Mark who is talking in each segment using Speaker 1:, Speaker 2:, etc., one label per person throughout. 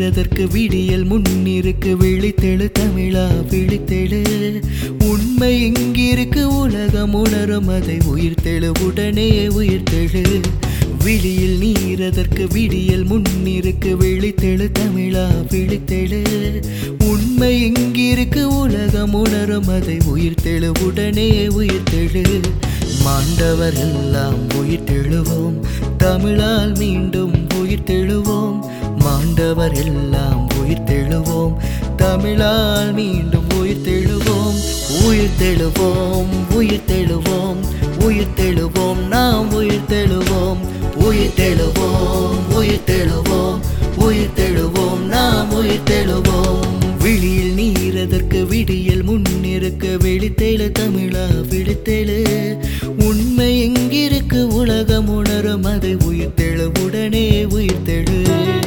Speaker 1: நீரதற்கு விடியல் முன்னிருக்கு விழித்தெழு தமிழா விழித்தெழு உண்மை எங்கிருக்கு உலகம் உணரும் அதை உயிர்த்தெழு உடனே உயிர்த்தெழு விழியில் நீரதற்கு விடியல் முன்னிருக்கு விழித்தெழு தமிழா விழித்தெழு உண்மை எங்கிருக்கு உலகம் உணரும் அதை உயிர்த்தெழு உடனே உயிர்த்தெழு மாண்டவர் எல்லாம் உயிர்த்தெழுவோம் தமிழால் மீண்டும் உயிர்த்தெழுவோம் மாண்டவர் எல்லாம் உயிர்த்தெழுவோம் தமிழால் மீண்டும் உயிர்த்தெழுவோம் உயிர்த்தெழுவோம் உயிர்த்தெழுவோம் உயிர்த்தெழுவோம் நாம் உயிர்த்தெழுவோம் உயிர்த்தெழுவோம் உயிர்த்தெழுவோம் உயிர்த்தெழுவோம் நாம் உயிர்த்தெழுவோம் விழியில் நீரதற்கு விடியல் முன்னிருக்கு விழித்தெழு தமிழா விழித்தெழு உண்மை எங்கிருக்கு உலகம் உணரும் அதை உயிர்த்தெழு உடனே உயிர்த்தெழு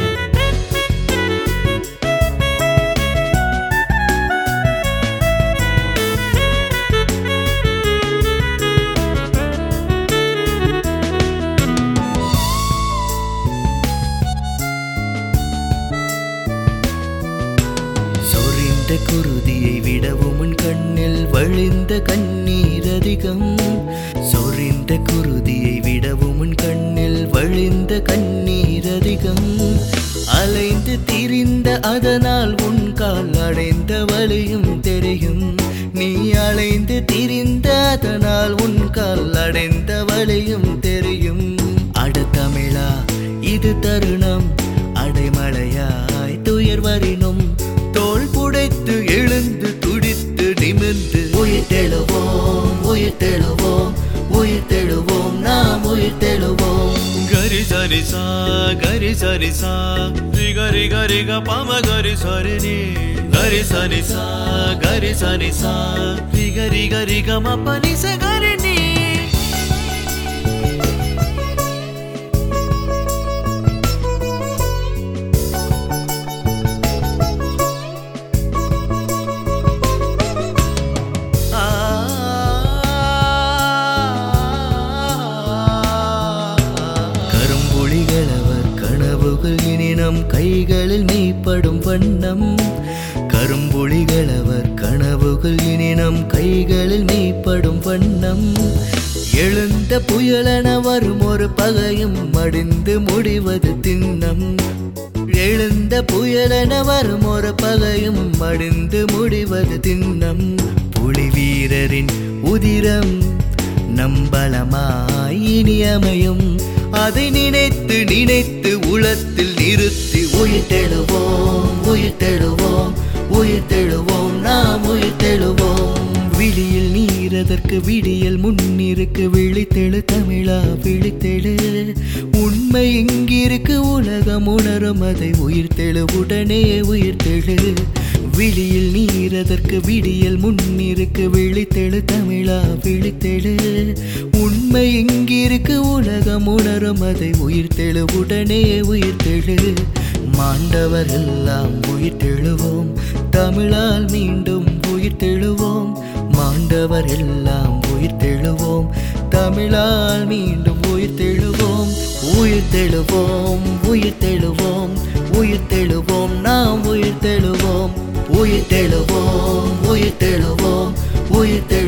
Speaker 1: குருதியை விடவும் உன் கண்ணில் வழிந்த கண்ணீர் அதிகம் சொரிந்த குருதியை விடவும் உன் கண்ணில் வழிந்த கண்ணீர் அதிகம் அலைந்து திரிந்த அதனால் உன் கால் அடைந்த வழியும் தெரியும் நீ அலைந்து திரிந்த அதனால் உன் கால் அடைந்த வழியும் தெரியும் அட தமிழா இது தருணம் அடைமழையாய் துயர் வரினும் தோள் புடைத்து எழுந்து துடித்து நிமிர்ந்து உயிர்த்தெழுவோம் உயிர்த்தெழுவோம் உயிர்த்தெழுவோம் நாம் உயிர்த்தெழுவோம்
Speaker 2: கரி சரி சா கரி சரி சா ரிகரி கரி க பம கரி சரி நீ கரி சரி சா கரி சரி சா ரிகரி கரி க ம பனி ச கரி நீ
Speaker 1: நம் கைகளில் மெய்ப்படும் வண்ணம் கரும்புலிகள் அவர் கனவுகள் இனி நம் கைகளில் மெய்ப்படும் வண்ணம் எழுந்த புயலென வரும் ஒரு பகையும் மடிந்து முடிவது திண்ணம் எழுந்த புயலென வரும் ஒரு பகையும் மடிந்து முடிவது திண்ணம் புலி வீரரின் உதிரம் நம்பலமாய் இனி அமையும் அதை நினைத்து நினைத்து உளத்தில் நிறுத்தி உயிர்த்தெழுவோம் உயிர்த்தெழுவோம் உயிர்த்தெழுவோம் நாம் உயிர்த்தெழுவோம் விழியில் நீரதற்கு விடியல் முன்னிருக்கு விழித்தெழு தமிழா விழித்தெழு உண்மை எங்கிருக்கு உலகம் உணரும் அதை உயிர்த்தெழு உடனே உயிர்த்தெழு விழியில் நீரதற்கு விடியல் முன்னிருக்கு விழித்தெழு தமிழா விழித்தெழு உண்மை எங்கிருக்கு உலகம் உணரும் அதை உயிர்த்தெழு உடனே உயிர்த்தெழு மாண்டவர் எல்லாம் உயிர்த்தெழுவோம் தமிழால் மீண்டும் உயிர்த்தெழுவோம் மாண்டவர் எல்லாம் உயிர்த்தெழுவோம் தமிழால் மீண்டும் உயிர்த்தெழுவோம் உயிர்த்தெழுவோம் உயிர்த்தெழுவோம் உயிர்த்தெழுவோம் நாம் உயிர்த்தெழுவோம் உயிர்த்தெழுவோம் உயிர்த்தெழுவோம் உயிர்த்தெழுவோம்